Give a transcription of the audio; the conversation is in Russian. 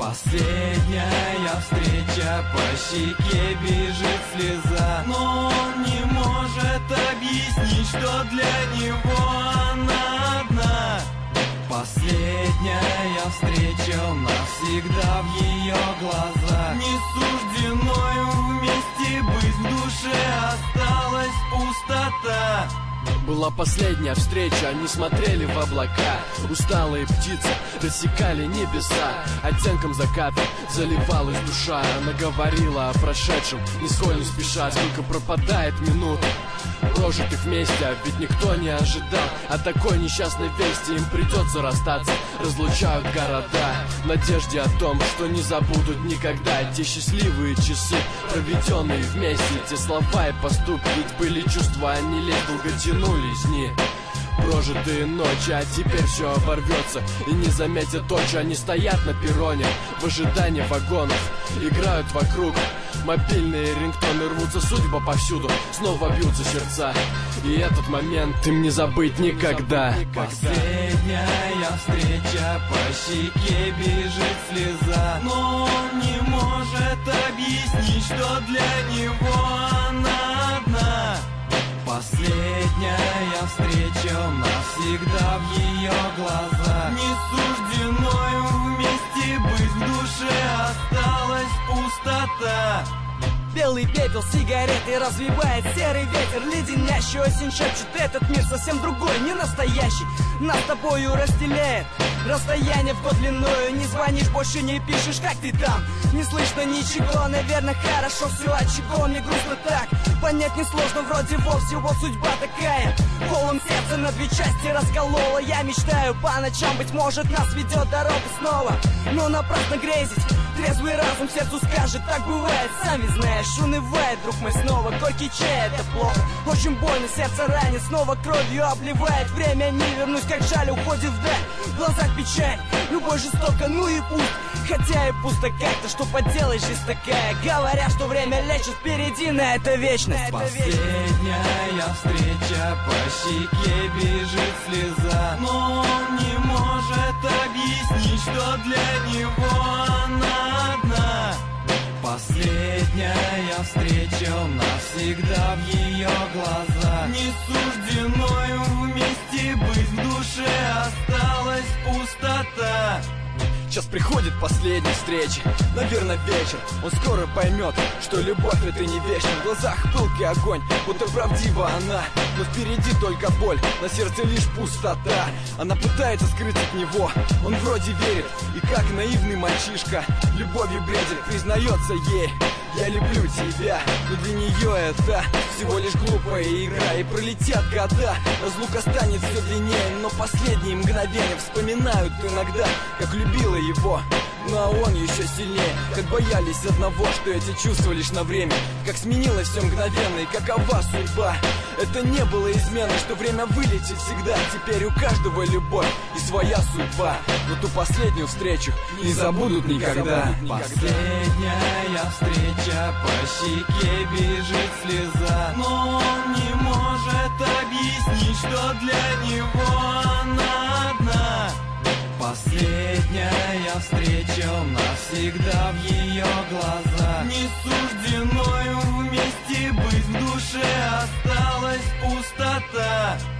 Последняя встреча, по щеке бежит слеза, но он не может объяснить, что для него она одна. Последняя встреча, навсегда в ее глазах. Не суждено им вместе быть, в душе осталась пустота. Была последняя встреча, они смотрели в облака. Усталые птицы рассекали небеса. Оттенком заката заливалась душа. Она говорила о прошедшем, нисколько не спеша. Сколько пропадает минут прожитых вместе, а ведь никто не ожидал от такой несчастной вести. Им придется расстаться, разлучают города, в надежде о том, что не забудут никогда те счастливые часы, проведенные вместе. Те слова и поступки, ведь были чувства, они лет долго тянулись дни, прожитые ночи, а теперь все оборвется и не заметят очи. Они стоят на перроне в ожидании вагонов, играют вокруг мобильные рингтоны, рвутся судьба повсюду, снова бьются сердца, и этот момент им не забыть никогда. Последняя встреча, по щеке бежит слеза, но он не может объяснить, что для него она одна. Последняя встреча, навсегда в ее глазах. Не суждено им вместе быть, в душе осталась пустота. Белый пепел сигареты развивает серый ветер. Леденящий осень шепчет: этот мир совсем другой, не настоящий. Нас с тобою разделяет расстояние в год длиною. Не звонишь, больше не пишешь, как ты там? Не слышно ничего, наверное, хорошо все, от чего мне грустно так. Понять несложно, вроде вовсе вот судьба такая. Колом сердце на две части расколола. Я мечтаю по ночам, быть может, нас ведет дорога снова. Но напрасно грезить, трезвый разум сердцу скажет: так бывает, сами знаешь. Унывает, друг мой, снова горький чай, это плохо. Очень больно, сердце ранит, снова кровью обливает. Время не вернусь, как жаль, уходит вдаль. В глазах печаль, любовь жестока, ну и пусть. Хотя и пусто как-то, что поделаешь, жизнь такая. Говорят, что время лечит, впереди на это вечность. Последняя встреча, по щеке бежит слеза, но он не может объяснить, что для него она одна. Последняя встреча, навсегда в ее глазах. Не суждено им вместе быть, в душе осталась пустота. Сейчас приходит последняя встреча, наверное, вечер. Он скоро поймет, что любовь это не вечно. В глазах пылкий огонь, будто правдива она, но впереди только боль, на сердце лишь пустота. Она пытается скрыть от него, он вроде верит, и как наивный мальчишка любовью бредит, признается ей: я люблю тебя. Но для нее это всего лишь глупая игра, и пролетят года, разлука станет все длиннее. Но последние мгновения вспоминают иногда, как любила его, ну а он еще сильнее. Как боялись одного, что эти чувства лишь на время, как сменилось все мгновенно, и какова судьба. Это не было изменой, что время вылетит всегда. Теперь у каждого любовь и своя судьба, но ту последнюю встречу не забудут никогда. Последняя встреча, по щеке бежит слеза, но он не может объяснить, что для него она одна. Последняя встреча, навсегда в ее глазах. Не суждено им вместе быть, в душе осталась пустота.